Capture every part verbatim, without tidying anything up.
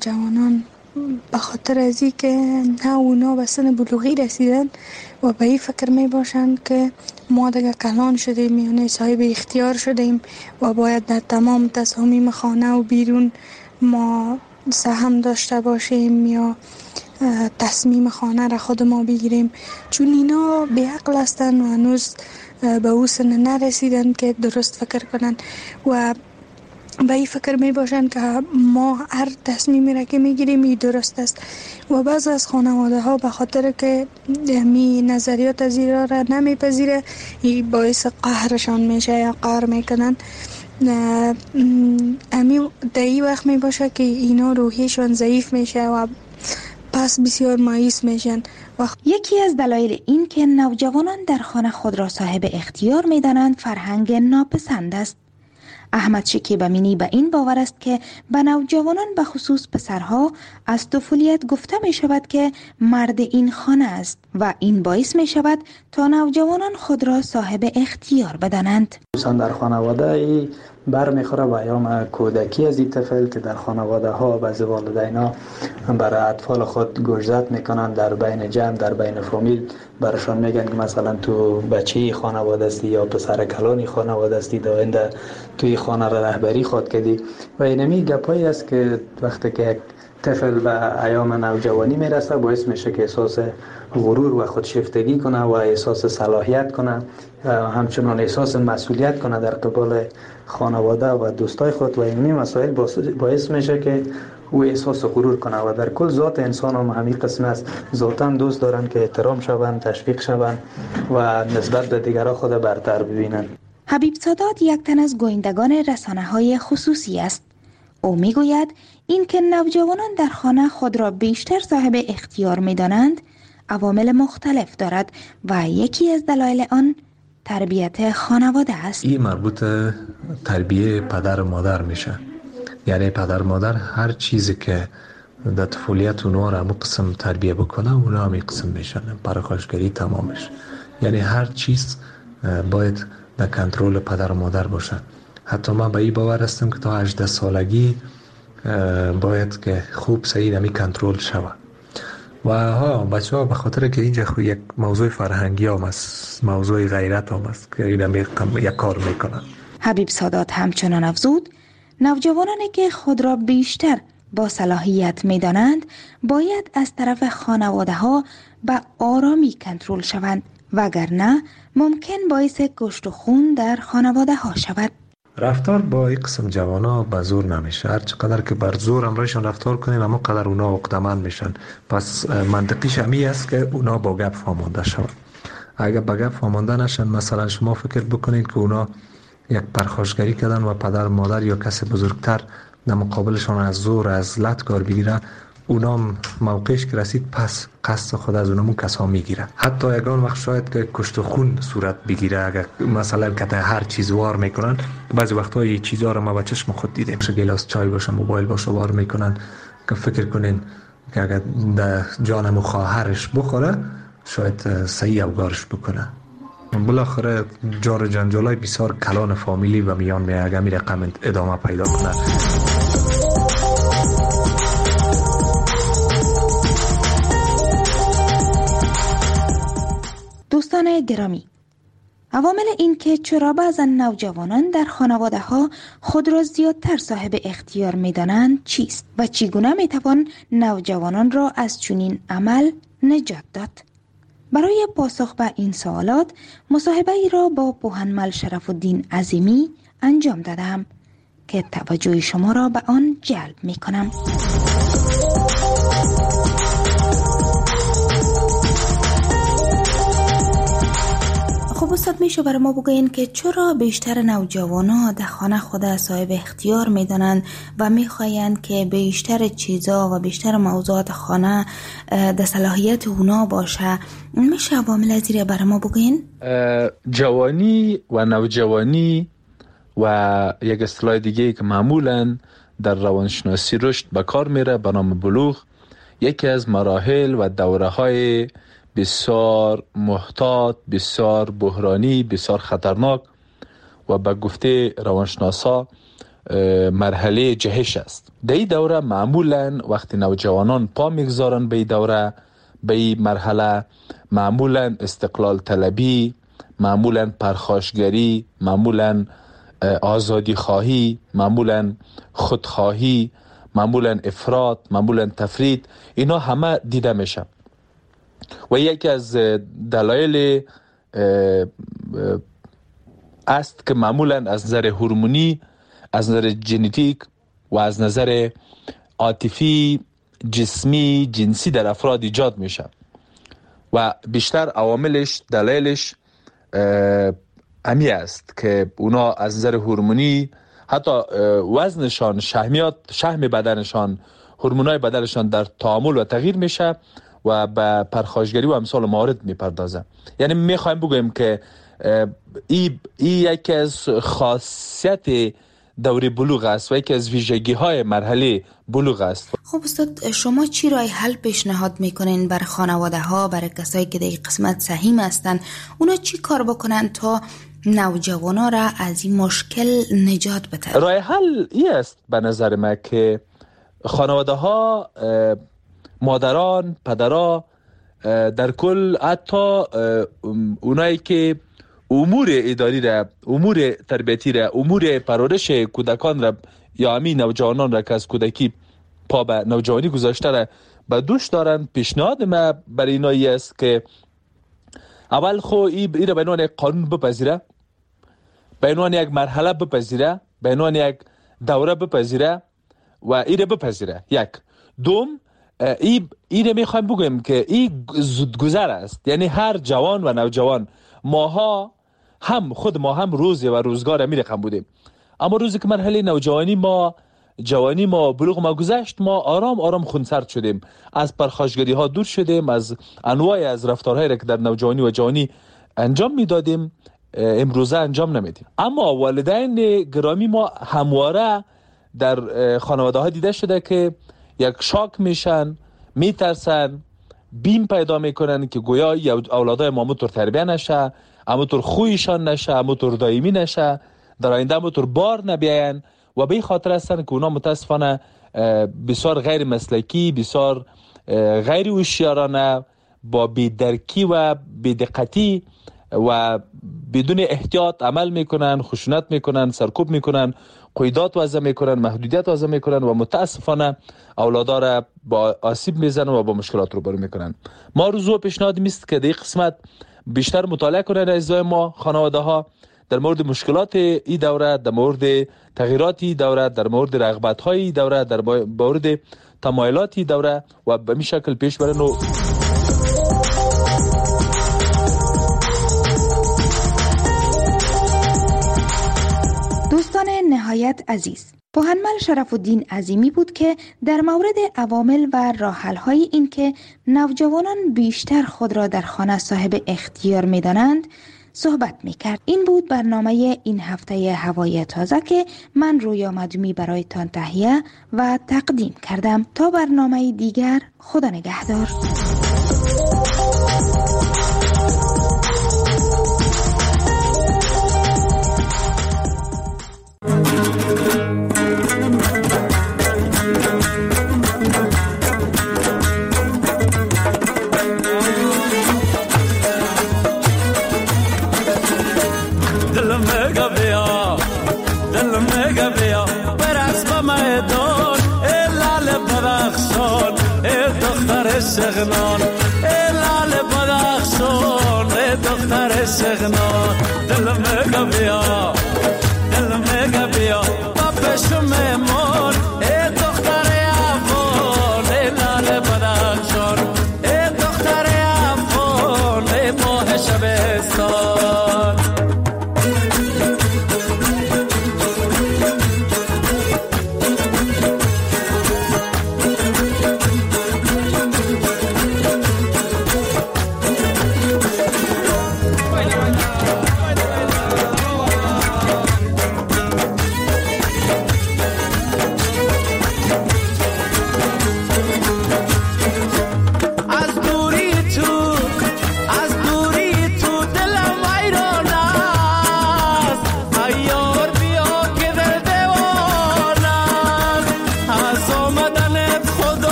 جوانان به خاطر از این که نه اونا به سن بلوغی رسیدن و به این فکر می باشند که ما دیگه کلان شدیم، یعنی صاحب اختیار شدیم و باید در تمام تصامیم خانه و بیرون ما سهم داشته باشیم یا تصمیم خانه را خود ما بگیریم، چون اینا بی عقل هستن و هنوز به او سن نرسیدن که درست فکر کنن و به این فکر می باشن که ما هر تصمیمی را که می گیریم این درست است و بعض از خانواده ها به خاطر که می نظریات از این را نمی پذیره این باعث قهرشان میشه یا قهر میکنن. امی در این وقت می باشه که اینا روحیشان ضعیف میشه و پس بسیار مایوس میشن. یکی از دلایل این که نوجوانان در خانه خود را صاحب اختیار می دانند فرهنگ ناپسند است. احمد شکیب امینی به این باور است که به نوجوانان به خصوص پسرها از طفولیت گفته می شود که مرد این خانه است و این باعث می شود تا نوجوانان خود را صاحب اختیار بدانند. خصوصا در خانواده برمیخوره و ایام کودکی از این طفل که در خانواده ها بعضی والدینا برای اطفال خود گوشزد میکنن، در بین جمع در بین فامیل برشان میگن که مثلا تو بچه خانواده استی یا پسر کلانی خانواده استی، داینده توی خانه را رهبری خود کردی و اینمی گپایی است که وقتی که یک طفل به ایام نوجوانی میرسه باعث میشه که احساس غرور و خودشیفتگی کنه و احساس صلاحیت کنه و همچنان احساس مسئولیت کنه در قبال خانواده و دوستای خود و اینمی مسائل باعث میشه که او احساس غرور کنه و در کل ذات انسان هم همین قسم است. ذاتا دوست دارن که احترام شوند، تشویق شوند و نسبت به دیگران خود برتر ببینن. حبیب سادات یک تن از گویندگان رسانه‌های خصوصی است. او میگوید این که نوجوانان در خانه خود را بیشتر صاحب اختیار می‌دانند عوامل مختلف دارد و یکی از دلایل آن تربیت خانواده است. این مربوط تربیه پدر و مادر میشه. یعنی پدر و مادر هر چیزی که در طفولیت اونها را همون قسم تربیه بکنه اونا هم این قسم میشن، پرخاشگری تمامش. یعنی هر چیز باید در کنترل پدر و مادر باشه. حتی من به این باور هستم که تا هجده سالگی باید که خوب صحیح همی کنترل شود و ها بچه ها به خاطر که اینجا یک موضوع فرهنگی هم است، موضوع غیرت هم است که این یک کار میکنن. حبیب سادات همچنان افزود نوجوانانی که خود را بیشتر با صلاحیت میدانند باید از طرف خانواده ها به آرامی کنترل شوند وگرنه ممکن باعث کشت و خون در خانواده ها شود. رفتار با این قسم جوانا به زور نمیشه. هر چقدر که بر زور امرایشان رفتار کنین اما قدر اونا عقده‌مند میشن. پس منطقیش همی است که اونا با گپ فهمانده شون. اگر با گپ فهمانده نشن، مثلا شما فکر بکنید که اونا یک پرخاشگری کردن و پدر مادر یا کسی بزرگتر در مقابلشان از زور از لطگار بگیره، اونا موقعش که رسید پس قصد خود از اونمون کسا میگیره. حتی یگان وقت شاید که کشت و خون صورت بگیره اگر مثلا که هر چیز وار میکنن. بعضی وقتا این چیزها رو ما با چشم خود دیدیم، گلاس چای باشه موبایل باشه وار میکنن که فکر کنین که اگر در جانم خواهرش بخوره شاید صحیح اوگارش بکنه. بالاخره جار جنجالای بسیار کلان فامیلی و میان می اگر می رقم ادامه پیدا کنه. دوستان گرامی، عوامل این که چرا بعضا نوجوانان در خانواده ها خود را زیادتر صاحب اختیار می دانند چیست و چگونه می توان نوجوانان را از چنین عمل نجات داد؟ برای پاسخ به این سوالات مصاحبه ای را با پوهنمل شرف الدین عظیمی انجام دادم که توجه شما را به آن جلب می کنم. خب استاد میشه برای ما بگوین که چرا بیشتر نوجوانا در خانه خود صاحب اختیار میدانند و میخواین که بیشتر چیزا و بیشتر موضوعات خانه در صلاحیت اونا باشه؟ میشه عوامل ازیره برای ما بگوین؟ جوانی و نوجوانی و یک اصطلاح دیگه که معمولا در روانشناسی رشد به کار میره به نام بلوغ، یکی از مراحل و دوره های بسیار محتاط، بسیار بحرانی، بسیار خطرناک و به گفته روانشناسا مرحله جهش است. در این دوره معمولا وقتی نوجوانان پا میگذارن به این دوره، به این مرحله، معمولا استقلال طلبی، معمولا پرخاشگری، معمولا آزادی خواهی، معمولا خودخواهی، معمولا افراط، معمولا تفرید، اینا همه دیده میشه. و یکی از دلایل است که معمولا از نظر هورمونی، از نظر ژنتیک و از نظر عاطفی، جسمی، جنسی در افراد ایجاد میشه و بیشتر عواملش، دلایلش امی است که اونا از نظر هورمونی حتی وزنشان، شحمیات، شحم بدنشان، هورمونای بدنشان در تعامل و تغییر میشه و به پرخاشگری و امثال موارد میپردازه. یعنی میخوایم بگویم که این ای یکی از خاصیت دوره بلوغ است و یکی از ویژگی های مرحله بلوغ است. خب استاد، شما چی راه حل پیشنهاد میکنین برای خانواده ها، برای کسایی که در این قسمت سهیم هستن؟ اونا چی کار بکنن تا نوجوانا را از این مشکل نجات بده؟ راه حل این است به نظر من که خانواده ها، مادران، پدرها، در کل حتی اونایی که امور اداری را، امور تربیتی را، امور پرورش کودکان را یا همین نوجوانان را که از کودکی پا به نوجوانی گذاشته را به دوش دارن، پیشنهاد ما برای اینایی است که اول خو این را به عنوان یک قانون بپذیره، به عنوان یک مرحله بپذیره، به عنوان یک دوره بپذیره و این را بپذیره. یک دوم، این این را میخوایم بگویم که این زودگذر است. یعنی هر جوان و نوجوان، ماها هم خود ما هم روزی و روزگار می رقم بودیم، اما روزی که مرحله نوجوانی ما، جوانی ما، بلوغ ما گذشت، ما آرام آرام خونسرد شدیم، از پرخاشگری ها دور شدیم، از انواع از رفتارهایی را که در نوجوانی و جوانی انجام میدادیم امروزه انجام نمیدیم. اما والدین گرامی ما همواره در خانواده ها دیده شده که یک شاک میشن، میترسن، بیم پیدا میکنن که گویا اولادای ما همونطور تربیه نشه، همونطور خویشان نشه، همونطور دائمی نشه، در آینده همونطور بار نبیاین و به این خاطر هستن که اونا متاسفانه بسیار غیر مسلکی، بسیار غیر هوشیارانه، با بی‌درکی و بی‌دقتی و بدون احتیاط عمل میکنن، خشونت میکنن، سرکوب میکنن، قیودات وضع میکنن، محدودیت وضع میکنن و متاسفانه اولادا را با آسیب میزنن و با مشکلات روبرو میکنن. ما روزو پیشنهاد میست که در این قسمت بیشتر مطالعه کنن اعضای ما، خانواده ها، در مورد مشکلات این دوره، در مورد تغییرات این دوره، در مورد رغبت های این دوره، در مورد تمایلات این دوره و به این شکل پیش برن. و دوستان نهایت عزیز، پوهنمل شرف الدین عظیمی بود که در مورد عوامل و راه‌حل‌های این که نوجوانان بیشتر خود را در خانه صاحب اختیار می‌دانند صحبت می‌کرد. این بود برنامه این هفته هوای تازه که من رویا مدومی برایتان تهیه و تقدیم کردم. تا برنامه دیگر، خدا نگهدار. سغنان لال بدخشان دختر سغنان دل مگا بیا دل مگا بیا بابش میمون دختر افغان لال بدخشان دختر افغان ماه شبستان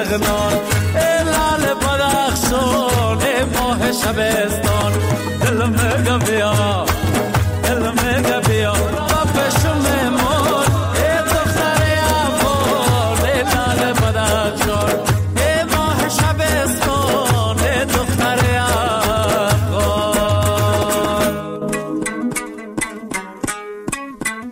سغنان ای لال بدخشان ای ماه شبستان